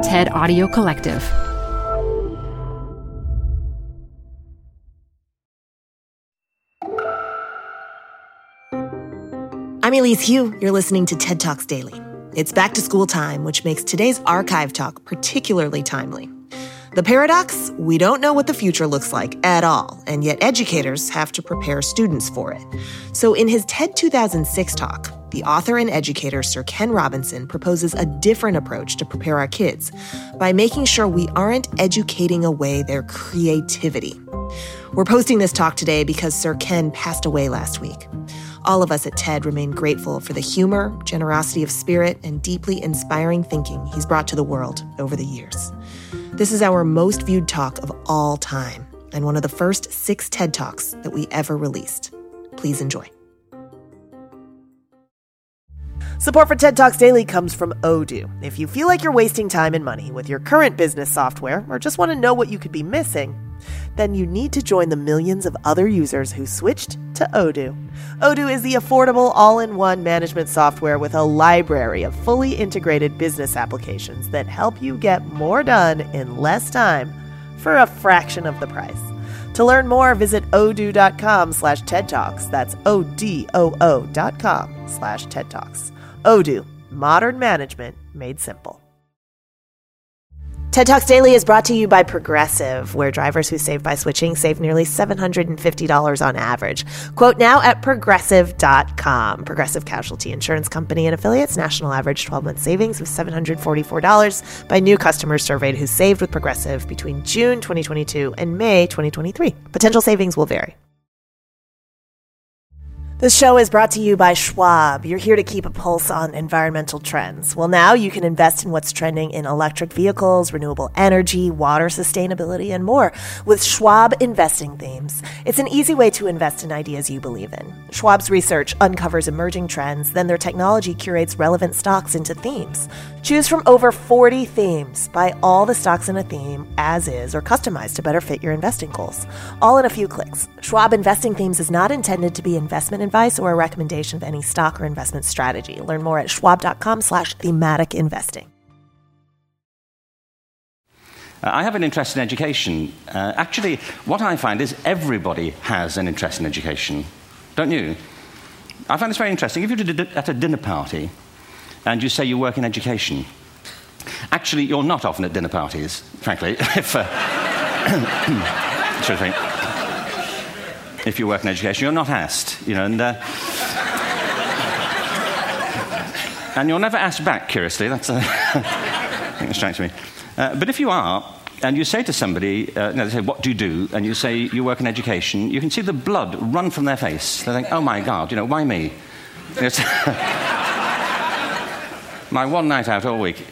TED Audio Collective. I'm Elise Hu. You're listening to TED Talks Daily. It's back to school time, which makes today's archive talk particularly timely. The paradox? We don't know what the future looks like at all, and yet educators have to prepare students for it. So in his TED 2006 talk, the author and educator Sir Ken Robinson proposes a different approach to prepare our kids by making sure we aren't educating away their creativity. We're posting this talk today because Sir Ken passed away last week. All of us at TED remain grateful for the humor, generosity of spirit, and deeply inspiring thinking he's brought to the world over the years. This is our most viewed talk of all time, and one of the first 6 TED Talks that we ever released. Please enjoy. Support for TED Talks Daily comes from Odoo. If you feel like you're wasting time and money with your current business software, or just want to know what you could be missing, then you need to join the millions of other users who switched to Odoo. Odoo is the affordable all-in-one management software with a library of fully integrated business applications that help you get more done in less time for a fraction of the price. To learn more, visit odoo.com/TED Talks. That's ODOO.com/TED Talks. Odoo, modern management made simple. TED Talks Daily is brought to you by Progressive, where drivers who save by switching save nearly $750 on average. Quote now at Progressive.com. Progressive Casualty Insurance Company and affiliates. National average 12-month savings of $744 by new customers surveyed who saved with Progressive between June 2022 and May 2023. Potential savings will vary. This show is brought to you by Schwab. You're here to keep a pulse on environmental trends. Well, now you can invest in what's trending in electric vehicles, renewable energy, water sustainability, and more with Schwab Investing Themes. It's an easy way to invest in ideas you believe in. Schwab's research uncovers emerging trends, then their technology curates relevant stocks into themes. Choose from over 40 themes. Buy all the stocks in a theme as is or customized to better fit your investing goals. All in a few clicks. Schwab Investing Themes is not intended to be investment advice or a recommendation of any stock or investment strategy. Learn more at schwab.com/thematic investing. I have an interest in education. Actually, what I find is everybody has an interest in education. Don't you? I find this very interesting. If you're at a dinner party and you say you work in education, actually, you're not often at dinner parties, frankly. If you work in education, you're not asked, and you're never asked back, curiously. That's I think it strikes me. But if you are, and you say to somebody, they say, "What do you do?" and you say, "You work in education," you can see the blood run from their face. They think, "Oh my God, why me?" It's my one night out all week.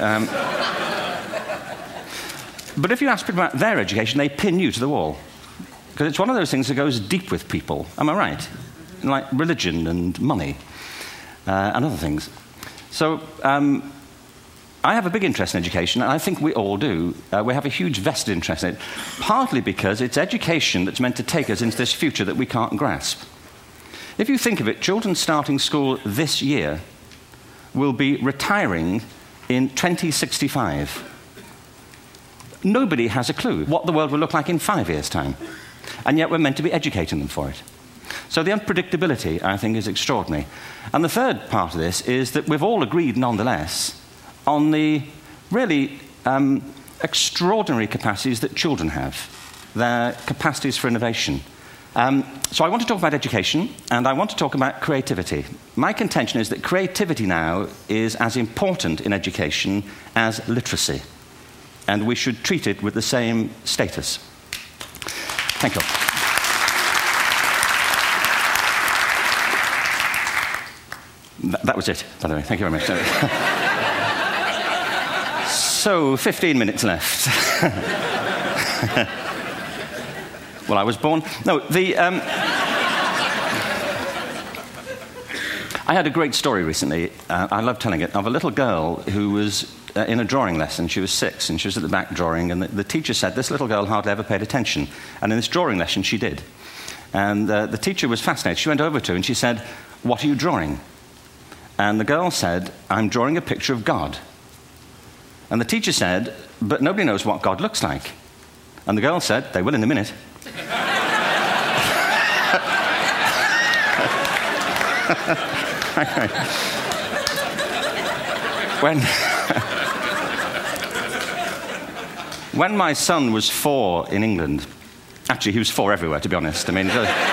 But if you ask people about their education, they pin you to the wall. Because it's one of those things that goes deep with people. Am I right? Like religion and money and other things. So I have a big interest in education, and I think we all do. We have a huge vested interest in it, partly because it's education that's meant to take us into this future that we can't grasp. If you think of it, children starting school this year will be retiring in 2065. Nobody has a clue what the world will look like in 5 years' time. And yet we're meant to be educating them for it. So the unpredictability, I think, is extraordinary. And the third part of this is that we've all agreed, nonetheless, on the really extraordinary capacities that children have, their capacities for innovation. So I want to talk about education, and I want to talk about creativity. My contention is that creativity now is as important in education as literacy, and we should treat it with the same status. Thank you. That was it, by the way. Thank you very much. So, 15 minutes left. Well, I was born... No, I had a great story recently, I love telling it, of a little girl who was in a drawing lesson. She was 6, and she was at the back drawing, and the teacher said this little girl hardly ever paid attention. And in this drawing lesson, she did. And the teacher was fascinated. She went over to her and she said, "What are you drawing?" And the girl said, "I'm drawing a picture of God." And the teacher said, but nobody knows what God looks like. And the girl said, they will in a minute. When my son was 4 in England, actually he was 4 everywhere, to be honest. I mean,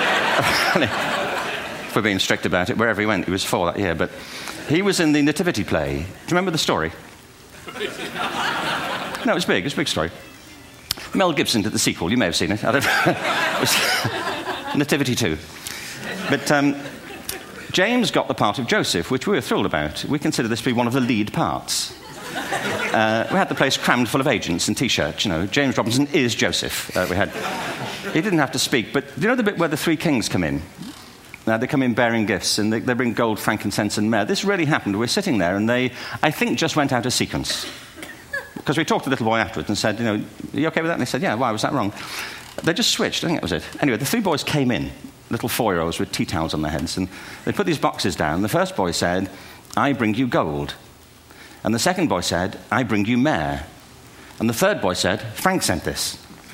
if we're being strict about it, wherever he went, he was 4 that year. But he was in the Nativity play. Do you remember the story? No, it was big. It was a big story. Mel Gibson did the sequel. You may have seen it. I don't know. It was Nativity 2. But James got the part of Joseph, which we were thrilled about. We consider this to be one of the lead parts. We had the place crammed full of agents and T-shirts. You know, James Robinson is Joseph. He didn't have to speak. But do you know the bit where the 3 kings come in? They come in bearing gifts, and they bring gold, frankincense, and myrrh. This really happened. We're sitting there, and they, I think, just went out of sequence. Because we talked to the little boy afterwards and said, you know, are you okay with that? And they said, yeah, why was that wrong? They just switched. I think that was it. Anyway, the 3 boys came in, little 4-year-olds with tea towels on their heads, and they put these boxes down. The first boy said, I bring you gold. And the second boy said, I bring you myrrh. And the third boy said, Frank sent this.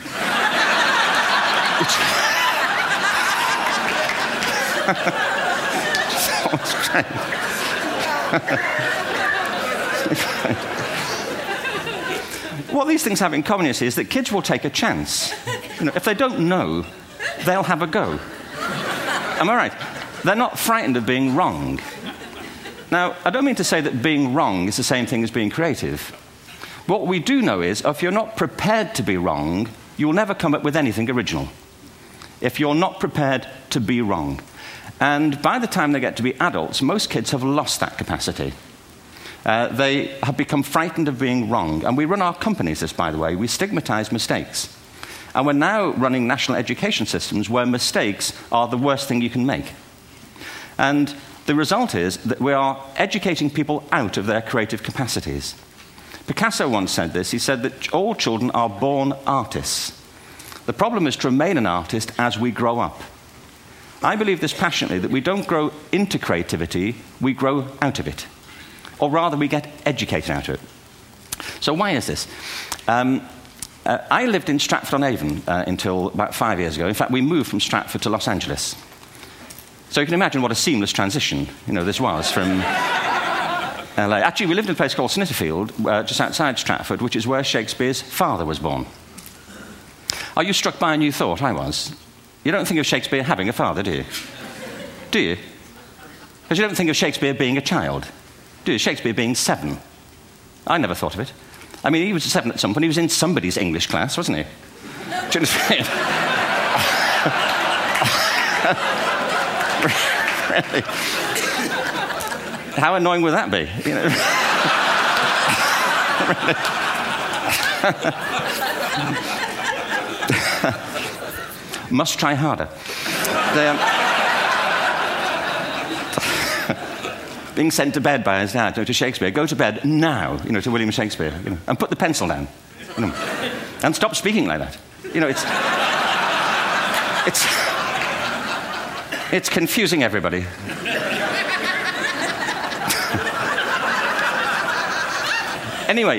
What these things have in common is that kids will take a chance. You know, if they don't know, they'll have a go. Am I right? They're not frightened of being wrong. Now, I don't mean to say that being wrong is the same thing as being creative. What we do know is, if you're not prepared to be wrong, you'll never come up with anything original. If you're not prepared to be wrong. And by the time they get to be adults, most kids have lost that capacity. They have become frightened of being wrong. And we run our companies this, by the way. We stigmatize mistakes. And we're now running national education systems where mistakes are the worst thing you can make. And the result is that we are educating people out of their creative capacities. Picasso once said this. He said that all children are born artists. The problem is to remain an artist as we grow up. I believe this passionately, that we don't grow into creativity, we grow out of it. Or rather, we get educated out of it. So why is this? I lived in Stratford-on-Avon until about 5 years ago. In fact, we moved from Stratford to Los Angeles. So you can imagine what a seamless transition, this was from LA. Actually, we lived in a place called Snitterfield, just outside Stratford, which is where Shakespeare's father was born. Are you struck by a new thought? I was. You don't think of Shakespeare having a father, do you? Do you? Because you don't think of Shakespeare being a child. Do you? Shakespeare being 7. I never thought of it. I mean, he was 7 at some point. He was in somebody's English class, wasn't he? Do you understand? Really? How annoying would that be? Must try harder. Being sent to bed by his dad, to Shakespeare. Go to bed now, to William Shakespeare, and put the pencil down, and stop speaking like that. It's confusing everybody. Anyway,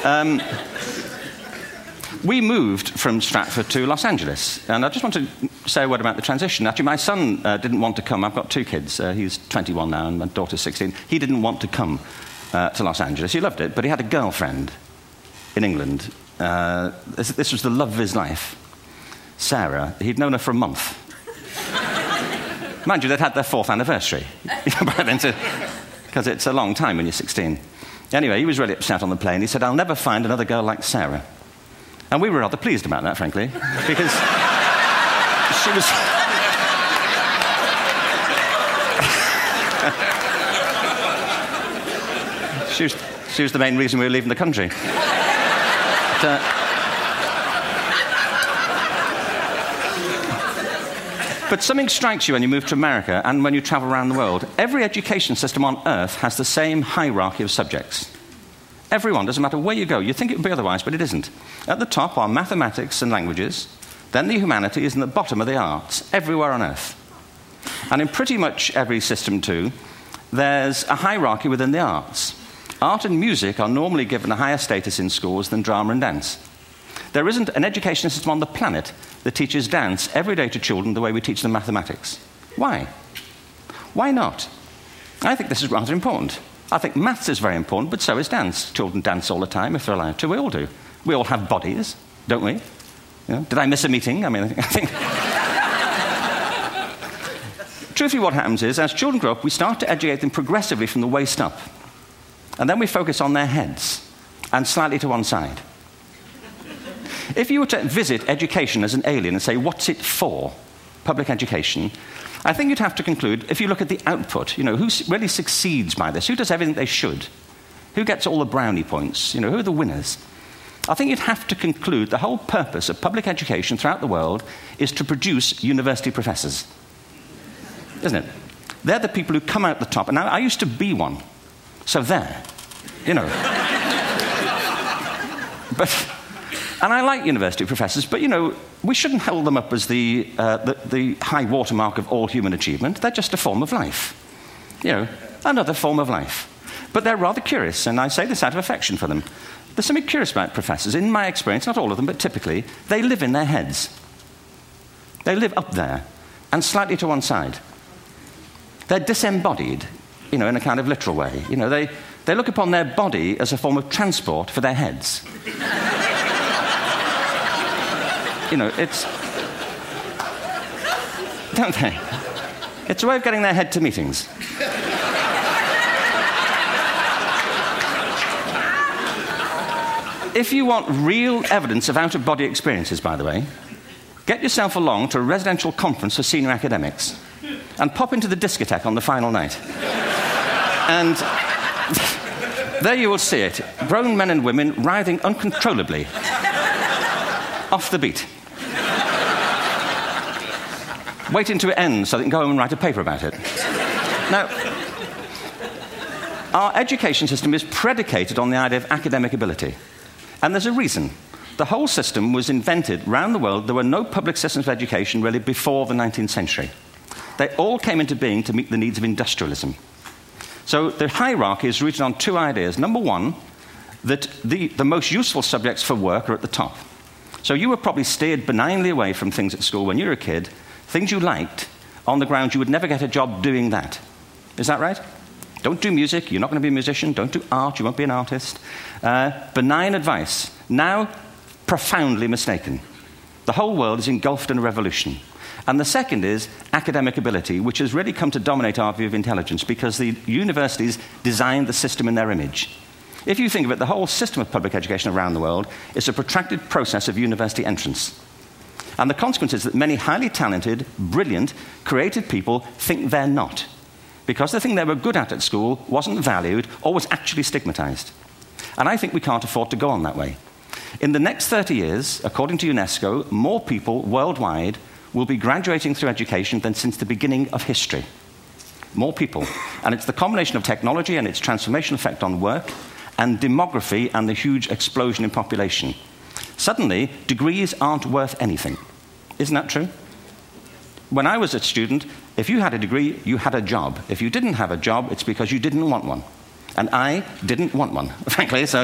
we moved from Stratford to Los Angeles, and I just want to say a word about the transition. Actually, my son didn't want to come. I've got 2 kids. He's 21 now, and my daughter's 16. He didn't want to come to Los Angeles. He loved it, but he had a girlfriend in England. This was the love of his life, Sarah. He'd known her for a month. Mind you, they'd had their 4th anniversary by then, because it's a long time when you're 16. Anyway, he was really upset on the plane. He said, I'll never find another girl like Sarah. And we were rather pleased about that, frankly, because she was the main reason we were leaving the country. But something strikes you when you move to America and when you travel around the world. Every education system on Earth has the same hierarchy of subjects. Everyone, doesn't matter where you go. You'd think it would be otherwise, but it isn't. At the top are mathematics and languages, then the humanities, and at the bottom are the arts, everywhere on Earth. And in pretty much every system, too, there's a hierarchy within the arts. Art and music are normally given a higher status in schools than drama and dance. There isn't an education system on the planet that teaches dance every day to children the way we teach them mathematics. Why? Why not? I think this is rather important. I think maths is very important, but so is dance. Children dance all the time if they're allowed to. We all do. We all have bodies, don't we? Did I miss a meeting? I think... Truthfully, what happens is, as children grow up, we start to educate them progressively from the waist up. And then we focus on their heads and slightly to one side. If you were to visit education as an alien and say, what's it for, public education, I think you'd have to conclude, if you look at the output, who really succeeds by this, who does everything they should, who gets all the brownie points, who are the winners, I think you'd have to conclude the whole purpose of public education throughout the world is to produce university professors. Isn't it? They're the people who come out the top. And I used to be one. So there. And I like university professors, but, we shouldn't hold them up as the high watermark of all human achievement. They're just a form of life. Another form of life. But they're rather curious, and I say this out of affection for them. There's something curious about professors. In my experience, not all of them, but typically, they live in their heads. They live up there, and slightly to one side. They're disembodied, in a kind of literal way. They look upon their body as a form of transport for their heads. It's... Don't they? It's a way of getting their head to meetings. If you want real evidence of out-of-body experiences, by the way, get yourself along to a residential conference for senior academics and pop into the discotheque on the final night. And there you will see it. Grown men and women writhing uncontrollably off the beat. Waiting to it ends so they can go home and write a paper about it. Now, our education system is predicated on the idea of academic ability. And there's a reason. The whole system was invented around the world. There were no public systems of education really before the 19th century. They all came into being to meet the needs of industrialism. So the hierarchy is rooted on two ideas. Number one, that the most useful subjects for work are at the top. So you were probably steered benignly away from things at school when you were a kid, things you liked, on the grounds you would never get a job doing that. Is that right? Don't do music, you're not going to be a musician. Don't do art, you won't be an artist. Benign advice. Now, profoundly mistaken. The whole world is engulfed in a revolution. And the second is academic ability, which has really come to dominate our view of intelligence because the universities designed the system in their image. If you think of it, the whole system of public education around the world is a protracted process of university entrance. And the consequence is that many highly talented, brilliant, creative people think they're not, because the thing they were good at school wasn't valued or was actually stigmatized. And I think we can't afford to go on that way. In the next 30 years, according to UNESCO, more people worldwide will be graduating through education than since the beginning of history. More people. And it's the combination of technology and its transformational effect on work and demography and the huge explosion in population. Suddenly, degrees aren't worth anything. Isn't that true? When I was a student, if you had a degree, you had a job. If you didn't have a job, it's because you didn't want one. And I didn't want one, frankly. So,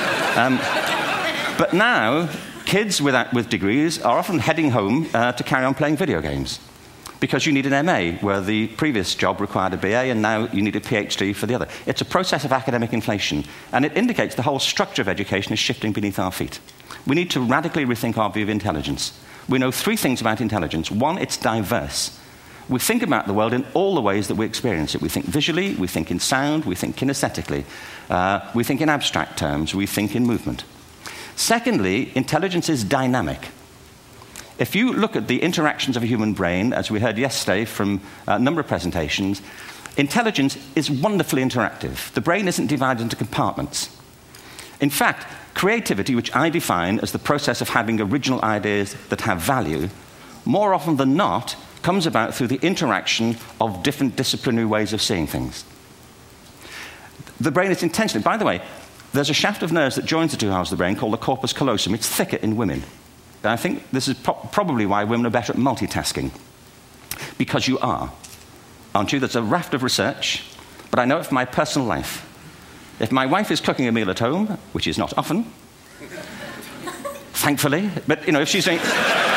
but now, kids with degrees are often heading home to carry on playing video games because you need an MA, where the previous job required a BA, and now you need a PhD for the other. It's a process of academic inflation, and it indicates the whole structure of education is shifting beneath our feet. We need to radically rethink our view of intelligence. We know three things about intelligence. One, it's diverse. We think about the world in all the ways that we experience it. We think visually, we think in sound, we think kinesthetically, we think in abstract terms, we think in movement. Secondly, intelligence is dynamic. If you look at the interactions of a human brain, as we heard yesterday from a number of presentations, intelligence is wonderfully interactive. The brain isn't divided into compartments. In fact, creativity, which I define as the process of having original ideas that have value, more often than not, comes about through the interaction of different disciplinary ways of seeing things. The brain is intentionally... By the way, there's a shaft of nerves that joins the two halves of the brain called the corpus callosum. It's thicker in women. And I think this is probably why women are better at multitasking. Because you are. Aren't you? There's a raft of research, but I know it from my personal life. If my wife is cooking a meal at home, which is not often, thankfully, but, if she's doing...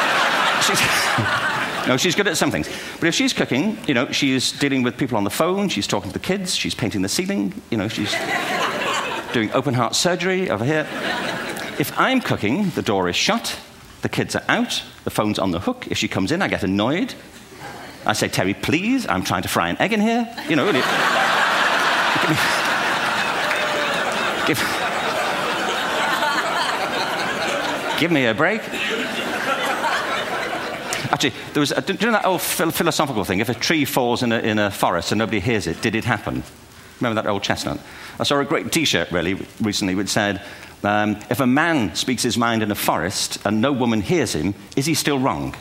No, she's good at some things. But if she's cooking, she's dealing with people on the phone, she's talking to the kids, she's painting the ceiling, she's doing open heart surgery over here. If I'm cooking, the door is shut, the kids are out, the phone's on the hook. If she comes in, I get annoyed. I say, Terry, please, I'm trying to fry an egg in here. Give me a break. Actually, do you know that old philosophical thing? If a tree falls in a forest and nobody hears it, did it happen? Remember that old chestnut? I saw a great T-shirt recently which said, if a man speaks his mind in a forest and no woman hears him, is he still wrong?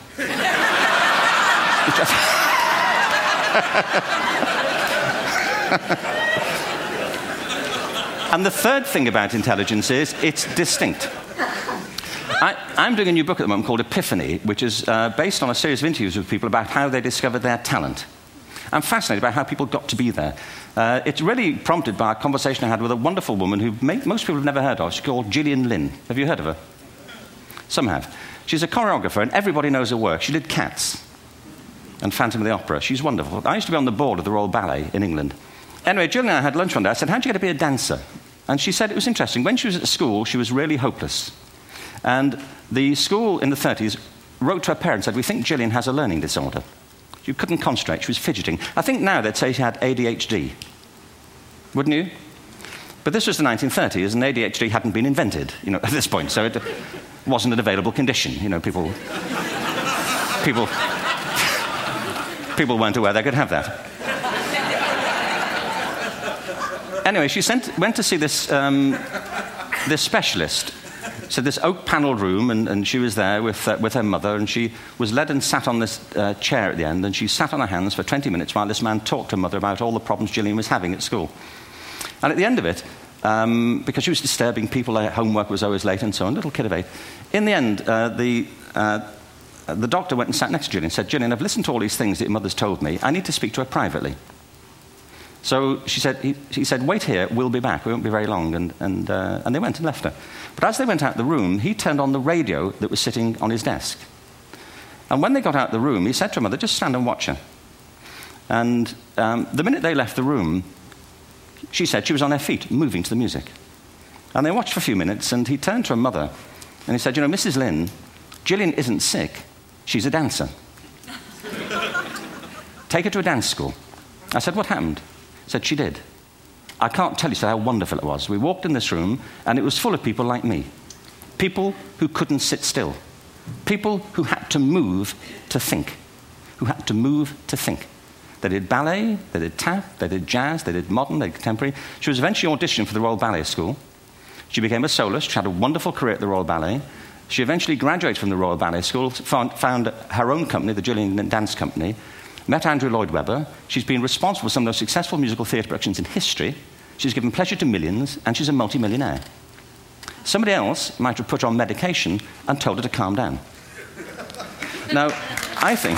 And the third thing about intelligence is it's distinct. I'm doing a new book at the moment called Epiphany, which is based on a series of interviews with people about how they discovered their talent. I'm fascinated by how people got to be there. It's really prompted by a conversation I had with a wonderful woman who most people have never heard of. She's called Gillian Lynne. Have you heard of her? Some have. She's a choreographer, and everybody knows her work. She did Cats and Phantom of the Opera. She's wonderful. I used to be on the board of the Royal Ballet in England. Anyway, Gillian and I had lunch one day. I said, how'd you get to be a dancer? And she said it was interesting. When she was at school, she was really hopeless. And the school in the 30s wrote to her parents and said, we think Gillian has a learning disorder. She couldn't concentrate, she was fidgeting. I think now they'd say she had ADHD. Wouldn't you? But this was the 1930s, and ADHD hadn't been invented, at this point, so it wasn't an available condition. People weren't aware they could have that. Anyway, she went to see this specialist. So this oak-panelled room, and she was there with her mother, and she was led and sat on this chair at the end, and she sat on her hands for 20 minutes while this man talked to her mother about all the problems Gillian was having at school. And at the end of it, because she was disturbing people, their homework was always late and so on, little kid of 8, in the end, the doctor went and sat next to Gillian and said, Gillian, I've listened to all these things that your mother's told me. I need to speak to her privately. So he said, wait here, we'll be back. We won't be very long. And they went and left her. But as they went out the room, he turned on the radio that was sitting on his desk. And when they got out the room, he said to her mother, just stand and watch her. And the minute they left the room, she said she was on her feet, moving to the music. And they watched for a few minutes, and he turned to her mother, and he said, Mrs. Lynne, Gillian isn't sick, she's a dancer. Take her to a dance school. I said, what happened? He said, she did. I can't tell you how wonderful it was. We walked in this room, and it was full of people like me. People who couldn't sit still. People who had to move to think. They did ballet, they did tap, they did jazz, they did modern, they did contemporary. She was eventually auditioned for the Royal Ballet School. She became a soloist. She had a wonderful career at the Royal Ballet. She eventually graduated from the Royal Ballet School, found her own company, the Gillian Dance Company, met Andrew Lloyd Webber. She's been responsible for some of the most successful musical theatre productions in history. She's given pleasure to millions, and she's a multi-millionaire. Somebody else might have put her on medication and told her to calm down. Now, I think...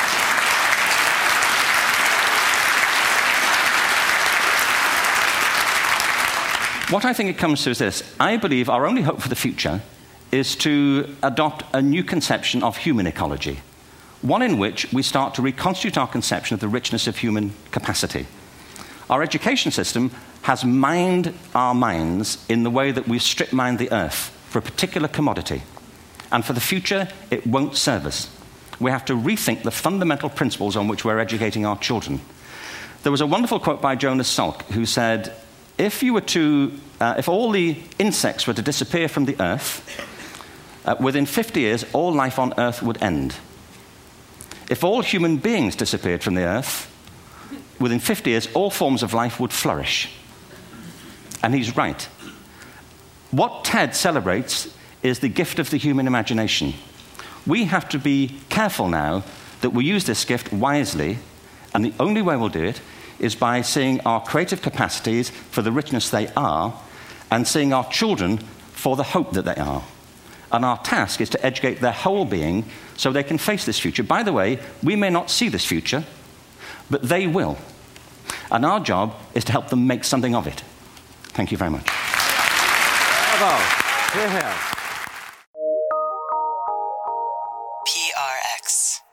What I think it comes to is this. I believe our only hope for the future is to adopt a new conception of human ecology, one in which we start to reconstitute our conception of the richness of human capacity. Our education system has mined our minds in the way that we strip mine the earth for a particular commodity. And for the future, it won't serve us. We have to rethink the fundamental principles on which we're educating our children. There was a wonderful quote by Jonas Salk, who said, if all the insects were to disappear from the earth, within 50 years, all life on earth would end. If all human beings disappeared from the earth, within 50 years, all forms of life would flourish. And he's right. What TED celebrates is the gift of the human imagination. We have to be careful now that we use this gift wisely, and the only way we'll do it is by seeing our creative capacities for the richness they are, and seeing our children for the hope that they are. And our task is to educate their whole being so they can face this future. By the way, we may not see this future, but they will. And our job is to help them make something of it. Thank you very much. Bravo. Here, here. PRX.